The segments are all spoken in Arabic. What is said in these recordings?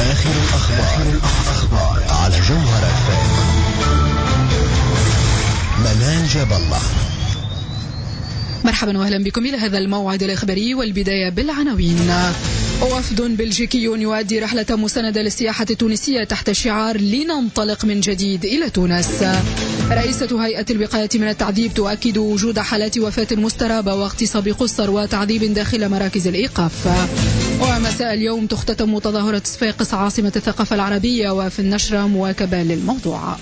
آخر الأخبار على جوهرة منال جاب الله. مرحبا واهلا بكم إلى هذا الموعد الإخباري، والبداية بالعناوين. وفد بلجيكي يؤدي رحلة مساندة للسياحة التونسية تحت شعار لننطلق من جديد إلى تونس. رئيسة هيئة الوقاية من التعذيب تؤكد وجود حالات وفاة مسترابة واغتصاب قُصّر وتعذيب داخل مراكز الإيقاف. ومساء اليوم تختتم تظاهرة صفاقس عاصمة الثقافة العربية، وفي النشرة مواكبة للموضوع.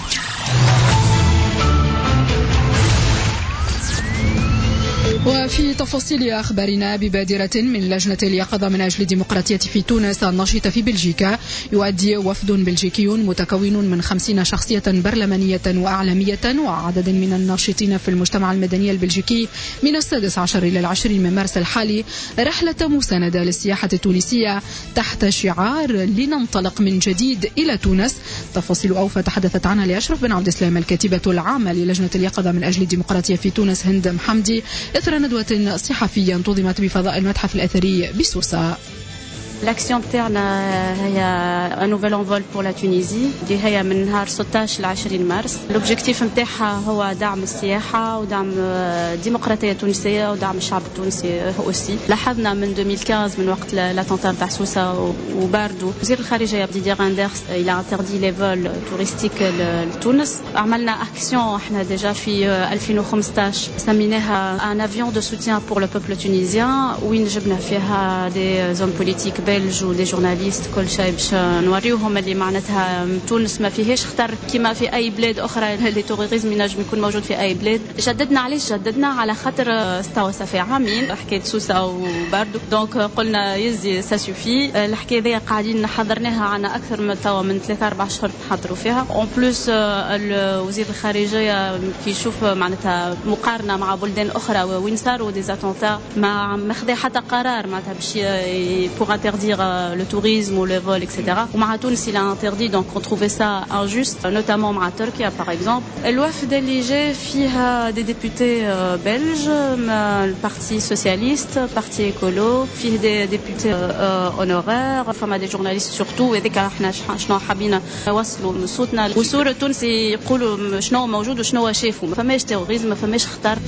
وفي تفاصيل أخبارنا، ببادرة من لجنة اليقظة من أجل الديمقراطية في تونس النشطة في بلجيكا، يؤدي وفد بلجيكي متكون من 50 شخصية برلمانية وأعلامية وعدد من الناشطين في المجتمع المدني البلجيكي من 16 إلى 20 من مارس الحالي رحلة مساندة للسياحة التونسية تحت شعار لننطلق من جديد إلى تونس. تفاصيل أوفى تحدثت عنها لأشرف بن عبد السلام الكاتبة العامة للجنة اليقظة من أجل الديمقراطية في تونس هند محمدي إثر ندوة صحفية انتظمت بفضاء المتحف الأثري بسوسة. الأكسيون بتاعنا هي un nouvel envol pour la Tunisie اللي هي من نهار 16 ل 20 مارس. الأوبجيكتيف متاعها هو دعم السياحة ودعم الديمقراطية التونسية ودعم الشعب التونسي أوسي. لاحظنا من 2015 من وقت لاتنتات تاع سوسة وباردو وزير الخارجية ديدير راندرز il a interdit les vols touristiques لتونس. عملنا أكسيون احنا ديجا في 2015 سميناها un avion de soutien pour le peuple tunisien وين جبنا فيها des hommes politiques بلج ودي جورناليست كل شيء باش نوريوهم اللي معناتها تونس ما فيهاش خطر كما في اي بلاد اخرى اللي توريزم ينجم يكون موجود في اي بلاد. جددنا على خاطر استوى في عامين حكايه سوسه وباردو، دونك قلنا يزي سا سوفي. الحكايه ذي قاعدين حضرناها عنا اكثر من توا من 3-4 اشهر نحضروا فيها. اون بلوس وزير الخارجيه كي يشوف معناتها مقارنه مع بلدان اخرى وين صاروا دي اتونتا ما خذا حتى قرار معناتها باش pour interdire le tourisme ou le vol, etc. Ou Tunis, il a interdit, donc on trouvait ça injuste, notamment à Turquie, par exemple. الوفد اللي جاء فيها des députés belges, le parti socialiste, le parti écolo, فيه des députés honoraires, فما des journalistes surtout. وذيك احنا شنو حابين نوصلوا صوتنا وصورة التونسي يقولوا شنو موجود وشنو شافوا. ما فماش تيروريزم، ما فماش خطر.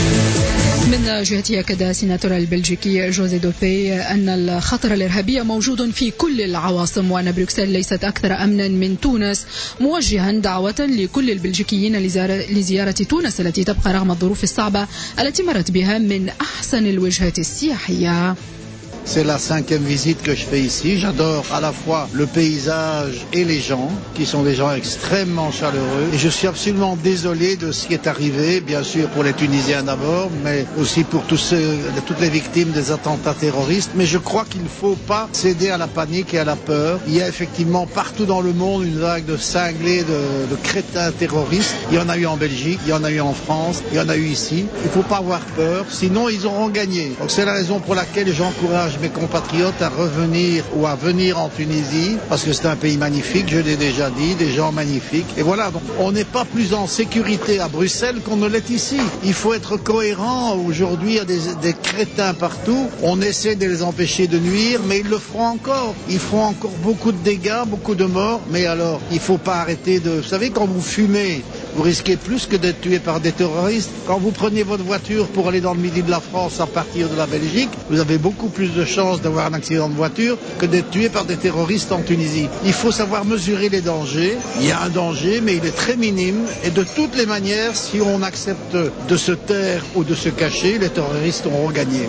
من جهته أكد سيناتور البلجيكي جوزي دوبي أن الخطر الإرهابي موجود في كل العواصم وأن بروكسل ليست أكثر أمنا من تونس، موجها دعوة لكل البلجيكيين لزيارة تونس التي تبقى رغم الظروف الصعبة التي مرت بها من أحسن الوجهات السياحية. C'est la 5e visite que je fais ici. J'adore à la fois le paysage et les gens, qui sont des gens extrêmement chaleureux. Et je suis absolument désolé de ce qui est arrivé, bien sûr pour les Tunisiens d'abord, mais aussi pour toutes les victimes des attentats terroristes. Mais je crois qu'il ne faut pas céder à la panique et à la peur. Il y a effectivement partout dans le monde une vague de cinglés, de crétins terroristes. Il y en a eu en Belgique, il y en a eu en France, il y en a eu ici. Il ne faut pas avoir peur, sinon ils auront gagné. Donc c'est la raison pour laquelle j'encourage mes compatriotes à revenir ou à venir en Tunisie, parce que c'est un pays magnifique, je l'ai déjà dit, des gens magnifiques. Et voilà, donc on n'est pas plus en sécurité à Bruxelles qu'on ne l'est ici. Il faut être cohérent. Aujourd'hui, il y a des crétins partout. On essaie de les empêcher de nuire, mais ils le feront encore. Ils feront encore beaucoup de dégâts, beaucoup de morts. Mais alors, il ne faut pas arrêter de... Vous savez, quand vous fumez, vous risquez plus que d'être tué par des terroristes. Quand vous prenez votre voiture pour aller dans le midi de la France à partir de la Belgique, vous avez beaucoup plus de chances d'avoir un accident de voiture que d'être tué par des terroristes en Tunisie. Il faut savoir mesurer les dangers. Il y a un danger, mais il est très minime. Et de toutes les manières, si on accepte de se taire ou de se cacher, les terroristes auront gagné.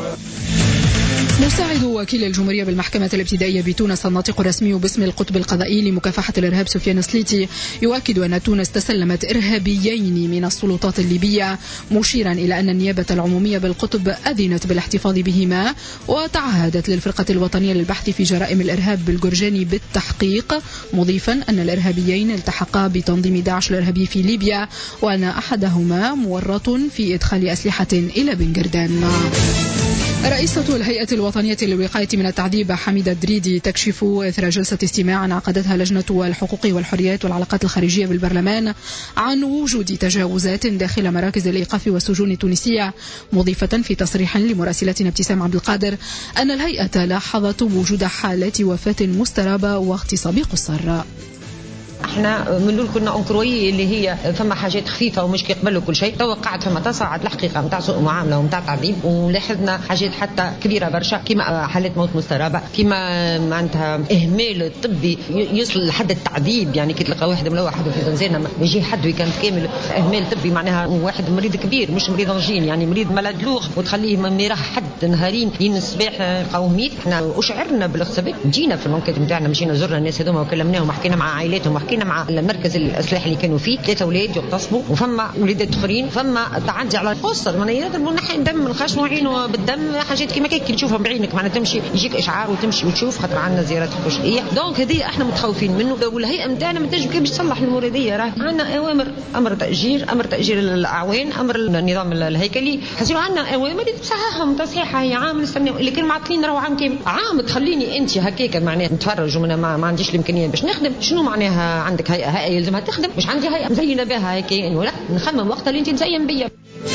مساعد وكيل الجمهورية بالمحكمة الابتدائية بتونس الناطق الرسمي باسم القطب القضائي لمكافحة الإرهاب سفيان سليتي يؤكد أن تونس تسلمت إرهابيين من السلطات الليبية، مشيرا إلى أن النيابة العمومية بالقطب أذنت بالاحتفاظ بهما وتعهدت للفرقة الوطنية للبحث في جرائم الإرهاب بالجرجاني بالتحقيق، مضيفا أن الإرهابيين التحقا بتنظيم داعش الإرهابي في ليبيا وأن أحدهما مورط في إدخال أسلحة إلى بنغردان. رئيسة الهيئة الوطنية للوقاية من التعذيب حميدة دريدي تكشف إثر جلسة استماع عقدتها لجنة الحقوق والحريات والعلاقات الخارجية بالبرلمان عن وجود تجاوزات داخل مراكز الإيقاف والسجون التونسية، مضيفة في تصريح لمراسلتنا ابتسام عبد القادر أن الهيئة لاحظت وجود حالات وفاة مسترابة واغتصاب قُصّر. احنا من الاول كنا انكروي اللي هي فما حاجات خفيفه ومش كيقبلوا كل شيء، توقعت فما تصاعد الحقيقه نتاع سوء معامله ونتاع تعذيب، ولاحظنا حاجات حتى كبيره برشا كيما حالات موت مسترابه، كيما معناتها اهمال طبي يوصل لحد التعذيب. يعني كي تلقى واحد ملوح في زنزانه يجي حد وكان كامل اهمال طبي، معناها واحد مريض كبير مش مريض انجين، يعني مريض ملادلوغ وتخليه ميراه حد نهارين ين الصباح نلقاوه ميت. احنا اشعرنا بالاغتصاب، جينا في المنكد نتاعنا مشينا زرنا الناس هذوما وكلمناهم وحكينا مع عائلاتهم وحكينا مع المركز الإصلاح اللي كانوا فيه 3 أولاد يغتصبوا وفما ولادات اخرين، فما تعدي على القصر من يلازم نحي دم من الخشم وعينه بالدم، حاجات كيما كي تشوفها بعينك معناها تمشي يجيك اشعار وتمشي وتشوف، خاطر عندنا زيارات خشيه. دونك هذه احنا متخوفين منه، والهيئه نتاعنا ما تنجم كيف باش تصلح المورديه. راه عندنا اوامر، امر تاجير الاعوان، امر النظام الهيكلي، حسيروا عندنا اوامر تصححهم تصحيحها. هي عام نستناو اللي كانوا معطلين راهو عام كامل، عام تخليني انت هكاك معناها نتفرج وما ما عنديش الامكانيه باش نخدم. شنو معناها عندك هيئه يلزمها تخدم؟ مش عندي هيئه مزينه بها هيك ولا نخمم وقت اللي انت تزين بيا.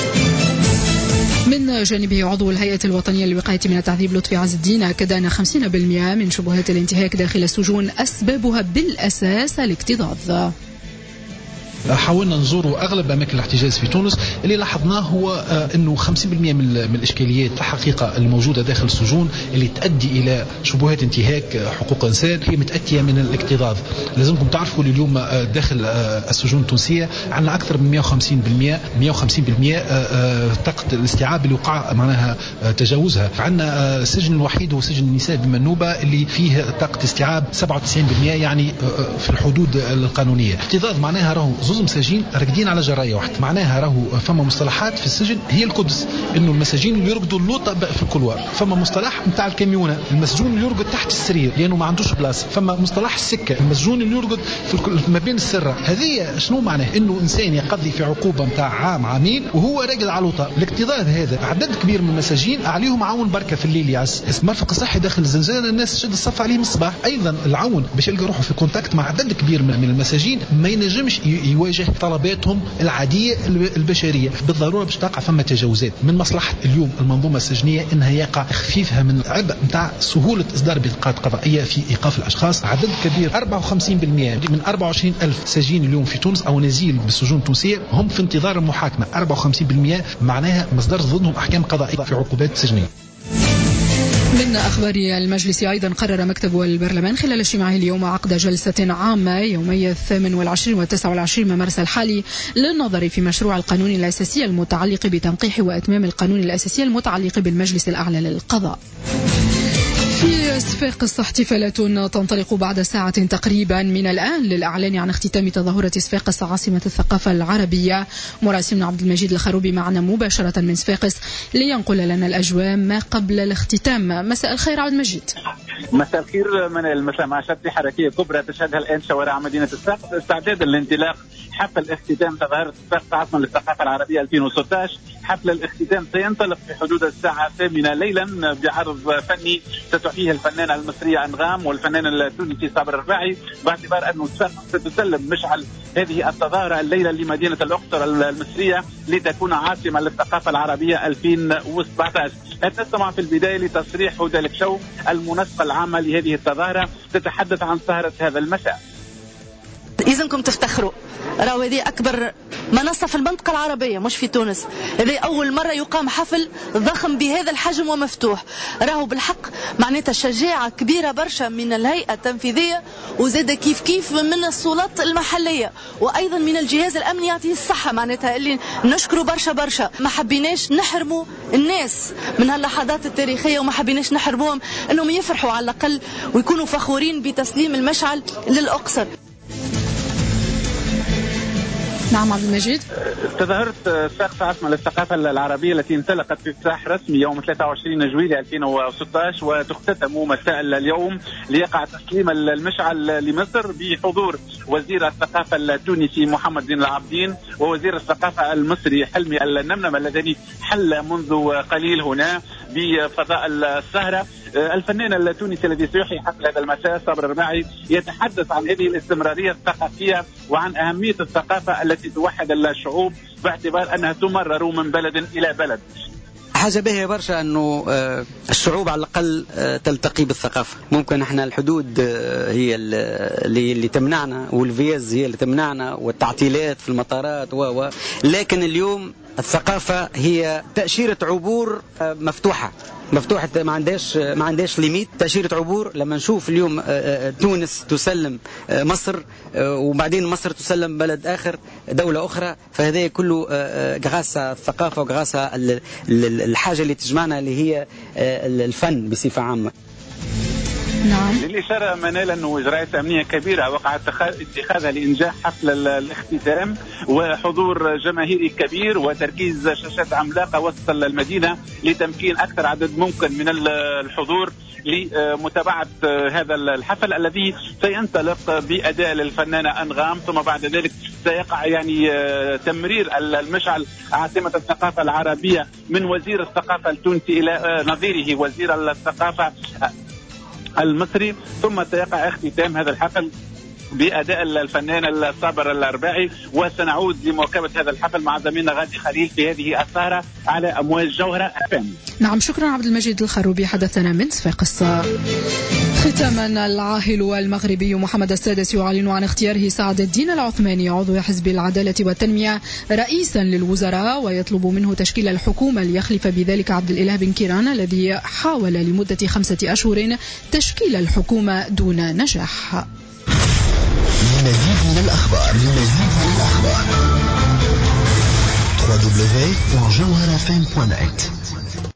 من جانبه عضو الهيئة الوطنية للوقاية من التعذيب لطفي عز الدين أكد أن 50% من شبهات الانتهاك داخل السجون أسبابها بالأساس الاكتظاظ. حاولنا نزوروا أغلب أماكن الاحتجاز في تونس. اللي لاحظناه هو أنه 50% من الإشكاليات الحقيقة الموجودة داخل السجون اللي تؤدي إلى شبهات انتهاك حقوق إنسان هي متأتية من الاكتظاظ. لازمكم تعرفوا اليوم داخل السجون التونسية عندنا أكثر من 150% طاقة الاستيعاب اللي وقع معناها تجاوزها. عندنا السجن الوحيد هو سجن النساء بمنوبة اللي فيه طاقة استيعاب 97%، يعني في الحدود القانونية. اكتظاظ معناها راهو زوز مساجين راقدين على جرايه واحده، معناها راهو فما مصطلحات في السجن هي القدس، انه المساجين اللي يرقدوا اللوطه في الكولوار، فما مصطلح نتاع الكاميونه المسجون اللي يرقد تحت السرير لانه ما عندوش بلاصه، فما مصطلح السكه المسجون اللي يرقد ما بين السره. هذه شنو معناه؟ انه انسان يقضي في عقوبه نتاع عام عامين وهو راقد على اللوطه. الاكتظاظ هذا عدد كبير من المساجين عليهم عون بركه في الليل يعس المرفق الصحي داخل الزنزانه، الناس تشد الصف عليهم الصباح. ايضا العون باش يلقى روحه في كونتاكت مع عدد كبير من المساجين ما ينجمش يواجه طلباتهم العادية البشرية بالضرورة باش تقع فما تجاوزات. من مصلحة اليوم المنظومة السجنية انها يقع تخفيفها من العبء نتاع سهولة اصدار بطاقات قضائية في ايقاف الاشخاص. عدد كبير 54% من 24,000 سجين اليوم في تونس او نزيل بالسجون التونسية هم في انتظار المحاكمة. 54% معناها مصدر ضدهم احكام قضائية في عقوبات سجنية. من أخبار المجلس أيضا قرر مكتب البرلمان خلال اجتماعه اليوم عقد جلسة عامة يومي 28 و29 من مارس الحالي للنظر في مشروع القانون الأساسي المتعلق بتنقيح وإتمام القانون الأساسي المتعلق بالمجلس الأعلى للقضاء. في صفاقس احتفالات تنطلق بعد ساعة تقريبا من الآن للإعلان عن اختتام تظاهرة صفاقس عاصمة الثقافة العربية. مراسلنا عبد المجيد الخروبي معنا مباشرة من صفاقس لينقل لنا الأجواء ما قبل الاختتام. مساء الخير عبد المجيد. مساء الخير. من المساء مع شتى حركية كبرى تشهدها الآن شوارع مدينة صفاقس استعدادا لانطلاق حفل اختتام تظاهرة صفاقس عاصمة للثقافة العربية 2016. حفل الاختتام سينطلق في حدود الساعة 8 ليلا بعرض فني ستحييه الفنانة المصرية أنغام والفنان التونسي صابر الرفاعي، باعتبار أن صفاقس ستسلم مشعل هذه التظاهرة الليلة لمدينة الأقصر المصرية لتكون عاصمة للثقافة العربية 2017. نستمع في البداية لتصريح هدى الكشو المنسقة العامة لهذه التظاهرة تتحدث عن سهرة هذا المساء. إذنكم تفتخروا، راهو هذه أكبر منصة في المنطقة العربية مش في تونس. هذه أول مرة يقام حفل ضخم بهذا الحجم ومفتوح. راهو بالحق معناتها شجاعة كبيرة برشا من الهيئة التنفيذية وزاد كيف من السلطات المحلية وأيضا من الجهاز الأمني يعطيه الصحة، معناتها اللي نشكره برشا. ما حبيناش نحرموا الناس من هاللحظات التاريخية وما حبيناش نحرموهم أنهم يفرحوا على الأقل ويكونوا فخورين بتسليم المشعل للأقصر. نعم عبد المجيد. تظاهرة صفاقس عاصمة للثقافة العربية التي انطلقت في افتتاح رسمي يوم 23 جويلية 2016 وتختتم مساء اليوم ليقع تسليم المشعل لمصر بحضور وزير الثقافة التونسي محمد زين العابدين ووزير الثقافة المصري حلمي النمنم الذي حل منذ قليل هنا. بفضاء السهرة. الفنان التونسي الذي سيحيي حفل هذا المساء صابر الرباعي يتحدث عن هذه الاستمرارية الثقافية وعن أهمية الثقافة التي توحد الشعوب باعتبار أنها تمرر من بلد إلى بلد. حاجة باهية برشا أنه الشعوب على الأقل تلتقي بالثقافة. ممكن احنا الحدود هي اللي تمنعنا والفيز هي اللي تمنعنا والتعطيلات في المطارات لكن اليوم الثقافة هي تأشيرة عبور مفتوحة ما عندهاش ليميت. تأشيرة عبور لما نشوف اليوم تونس تسلم مصر وبعدين مصر تسلم بلد آخر دولة أخرى، فهذا كله غاسة الثقافة وغاسة الحاجة اللي تجمعنا اللي هي الفن بصفة عامة. نعم. للإشارة منال أنه إجراءات أمنية كبيرة وقعت اتخاذها لإنجاح حفل الاختتام وحضور جماهيري كبير وتركيز شاشات عملاقة وسط المدينة لتمكين أكثر عدد ممكن من الحضور لمتابعة هذا الحفل الذي سينطلق بأداء للفنانة أنغام، ثم بعد ذلك سيقع تمرير المشعل عاصمة الثقافة العربية من وزير الثقافة التونسي إلى نظيره وزير الثقافة المصري، ثم سيقع اختتام هذا الحفل بأداء الفنان الصابر الرباعي. وسنعود لمواكبة هذا الحفل مع زميلنا غادي خليل في هذه السهرة على أمواج جوهرة FM. نعم، شكرا عبد المجيد الخروبي حدثنا من صفاقس. ختاما، العاهل المغربي محمد السادس يعلن عن اختياره سعد الدين العثماني عضو حزب العدالة والتنمية رئيسا للوزراء، ويطلب منه تشكيل الحكومة ليخلف بذلك عبد الإله بن كيران الذي حاول لمدة 5 أشهر تشكيل الحكومة دون نجاح. مزيد من الأخبار www.jawharafm.net